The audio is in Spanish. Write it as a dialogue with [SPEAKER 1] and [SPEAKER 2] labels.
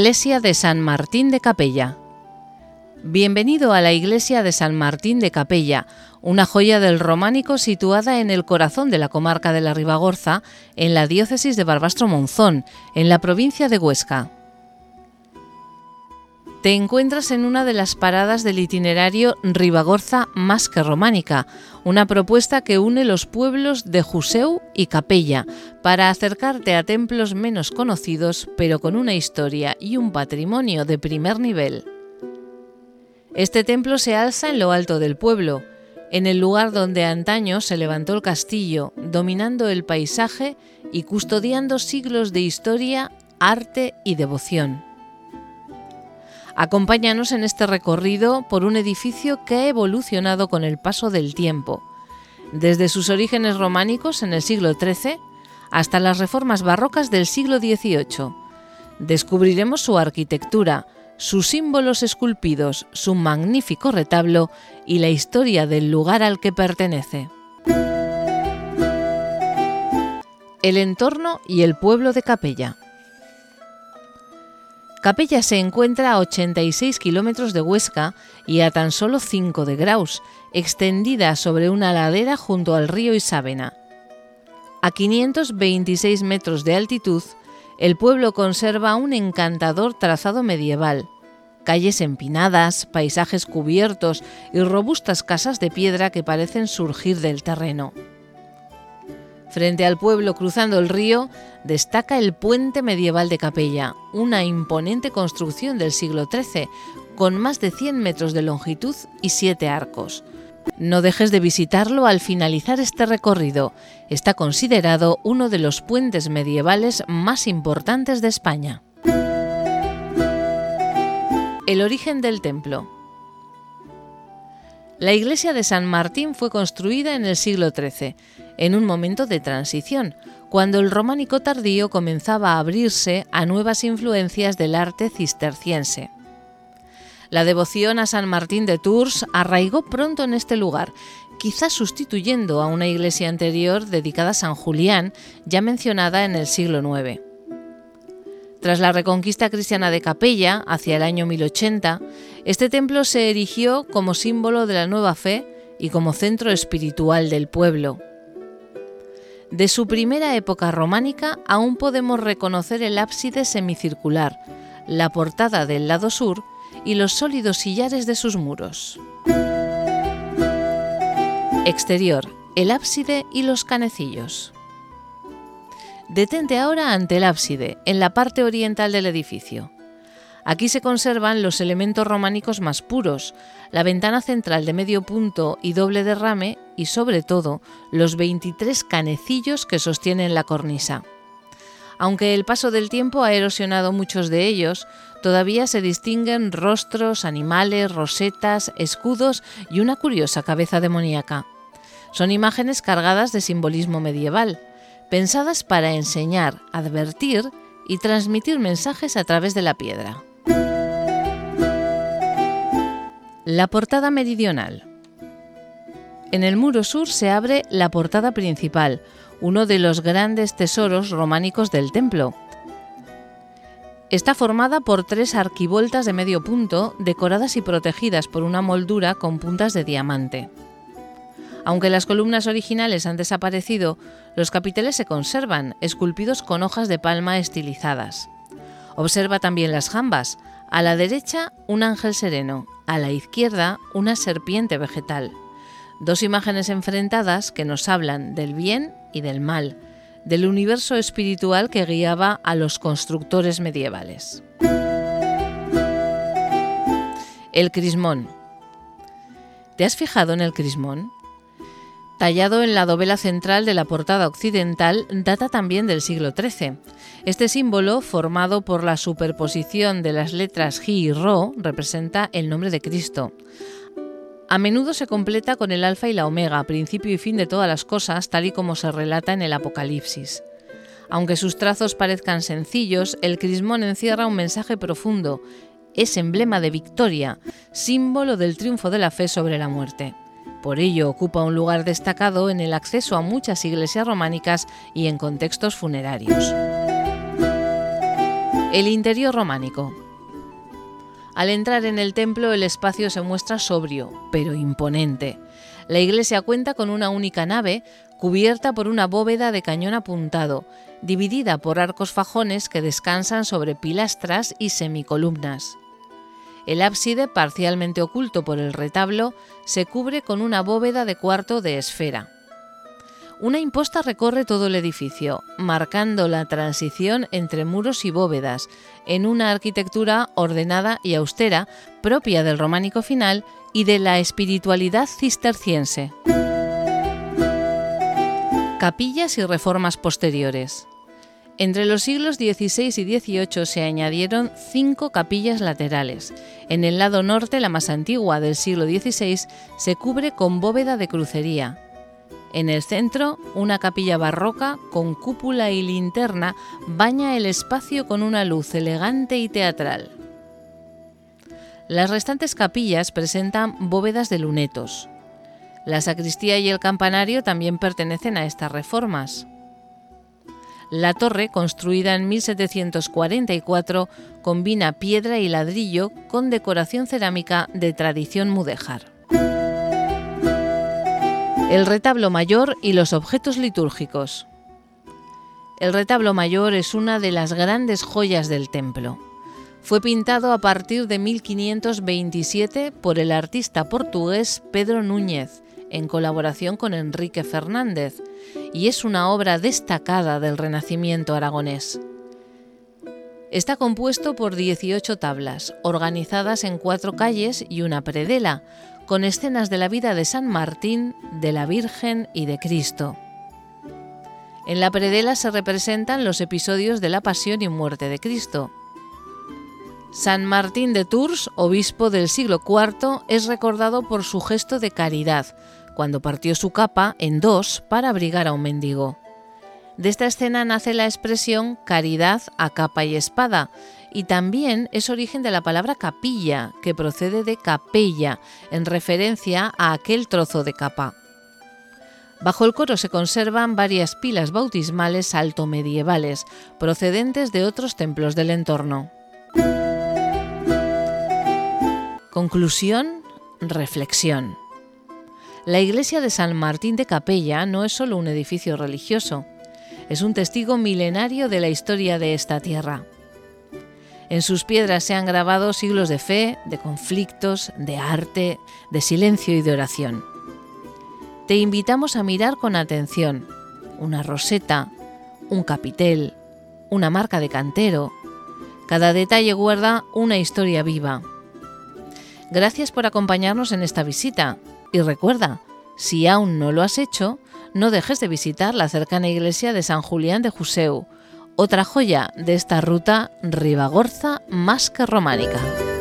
[SPEAKER 1] Iglesia de San Martín de Capella. Bienvenido a la Iglesia de San Martín de Capella, una joya del románico situada en el corazón de la comarca de la Ribagorza, en la diócesis de Barbastro-Monzón, en la provincia de Huesca. Te encuentras en una de las paradas del itinerario Ribagorza más que románica, una propuesta que une los pueblos de Juseu y Capella para acercarte a templos menos conocidos, pero con una historia y un patrimonio de primer nivel. Este templo se alza en lo alto del pueblo, en el lugar donde antaño se levantó el castillo, dominando el paisaje y custodiando siglos de historia, arte y devoción. Acompáñanos en este recorrido por un edificio que ha evolucionado con el paso del tiempo, desde sus orígenes románicos en el siglo XIII hasta las reformas barrocas del siglo XVIII. Descubriremos su arquitectura, sus símbolos esculpidos, su magnífico retablo y la historia del lugar al que pertenece. El entorno y el pueblo de Capella. Capella se encuentra a 86 kilómetros de Huesca y a tan solo 5 de Graus, extendida sobre una ladera junto al río Isábena. A 526 metros de altitud, el pueblo conserva un encantador trazado medieval, calles empinadas, paisajes cubiertos y robustas casas de piedra que parecen surgir del terreno. Frente al pueblo, cruzando el río, destaca el puente medieval de Capella, una imponente construcción del siglo XIII, con más de 100 metros de longitud y 7 arcos. No dejes de visitarlo al finalizar este recorrido. Está considerado uno de los puentes medievales más importantes de España. El origen del templo. La iglesia de San Martín fue construida en el siglo XIII, en un momento de transición, cuando el románico tardío comenzaba a abrirse a nuevas influencias del arte cisterciense. La devoción a San Martín de Tours arraigó pronto en este lugar, quizás sustituyendo a una iglesia anterior dedicada a San Julián, ya mencionada en el siglo IX. Tras la reconquista cristiana de Capella, hacia el año 1080, este templo se erigió como símbolo de la nueva fe y como centro espiritual del pueblo. De su primera época románica aún podemos reconocer el ábside semicircular, la portada del lado sur y los sólidos sillares de sus muros. Exterior, el ábside y los canecillos. Detente ahora ante el ábside, en la parte oriental del edificio. Aquí se conservan los elementos románicos más puros, la ventana central de medio punto y doble derrame y, sobre todo, los 23 canecillos que sostienen la cornisa. Aunque el paso del tiempo ha erosionado muchos de ellos, todavía se distinguen rostros, animales, rosetas, escudos y una curiosa cabeza demoníaca. Son imágenes cargadas de simbolismo medieval, pensadas para enseñar, advertir y transmitir mensajes a través de la piedra. La portada meridional. En el muro sur se abre la portada principal, uno de los grandes tesoros románicos del templo. Está formada por 3 arquivoltas de medio punto, decoradas y protegidas por una moldura con puntas de diamante. Aunque las columnas originales han desaparecido, los capiteles se conservan, esculpidos con hojas de palma estilizadas. Observa también las jambas. A la derecha, un ángel sereno, a la izquierda, una serpiente vegetal. 2 imágenes enfrentadas que nos hablan del bien y del mal, del universo espiritual que guiaba a los constructores medievales. El crismón. ¿Te has fijado en el crismón? Tallado en la dovela central de la portada occidental, data también del siglo XIII. Este símbolo, formado por la superposición de las letras Ji y Ro, representa el nombre de Cristo. A menudo se completa con el alfa y la omega, principio y fin de todas las cosas, tal y como se relata en el Apocalipsis. Aunque sus trazos parezcan sencillos, el crismón encierra un mensaje profundo. Es emblema de victoria, símbolo del triunfo de la fe sobre la muerte. Por ello ocupa un lugar destacado en el acceso a muchas iglesias románicas y en contextos funerarios. El interior románico. Al entrar en el templo, el espacio se muestra sobrio, pero imponente. La iglesia cuenta con una única nave, cubierta por una bóveda de cañón apuntado, dividida por arcos fajones que descansan sobre pilastras y semicolumnas. El ábside, parcialmente oculto por el retablo, se cubre con una bóveda de cuarto de esfera. Una imposta recorre todo el edificio, marcando la transición entre muros y bóvedas, en una arquitectura ordenada y austera, propia del románico final y de la espiritualidad cisterciense. Capillas y reformas posteriores. Entre los siglos XVI y XVIII se añadieron 5 capillas laterales. En el lado norte, la más antigua, del siglo XVI, se cubre con bóveda de crucería. En el centro, una capilla barroca con cúpula y linterna baña el espacio con una luz elegante y teatral. Las restantes capillas presentan bóvedas de lunetos. La sacristía y el campanario también pertenecen a estas reformas. La torre, construida en 1744, combina piedra y ladrillo con decoración cerámica de tradición mudéjar. El retablo mayor y los objetos litúrgicos. El retablo mayor es una de las grandes joyas del templo. Fue pintado a partir de 1527 por el artista portugués Pedro Núñez, en colaboración con Enrique Fernández, y es una obra destacada del Renacimiento aragonés. Está compuesto por 18 tablas, organizadas en 4 calles y una predela, con escenas de la vida de San Martín, de la Virgen y de Cristo. En la predela se representan los episodios de la pasión y muerte de Cristo. San Martín de Tours, obispo del siglo IV, es recordado por su gesto de caridad, cuando partió su capa en 2 para abrigar a un mendigo. De esta escena nace la expresión caridad a capa y espada, y también es origen de la palabra capilla, que procede de capella, en referencia a aquel trozo de capa. Bajo el coro se conservan varias pilas bautismales altomedievales, procedentes de otros templos del entorno. Conclusión, reflexión. La iglesia de San Martín de Capella no es solo un edificio religioso, es un testigo milenario de la historia de esta tierra. En sus piedras se han grabado siglos de fe, de conflictos, de arte, de silencio y de oración. Te invitamos a mirar con atención una roseta, un capitel, una marca de cantero. Cada detalle guarda una historia viva. Gracias por acompañarnos en esta visita y recuerda, si aún no lo has hecho, no dejes de visitar la cercana iglesia de San Julián de Juseu, otra joya de esta ruta Ribagorza más que románica.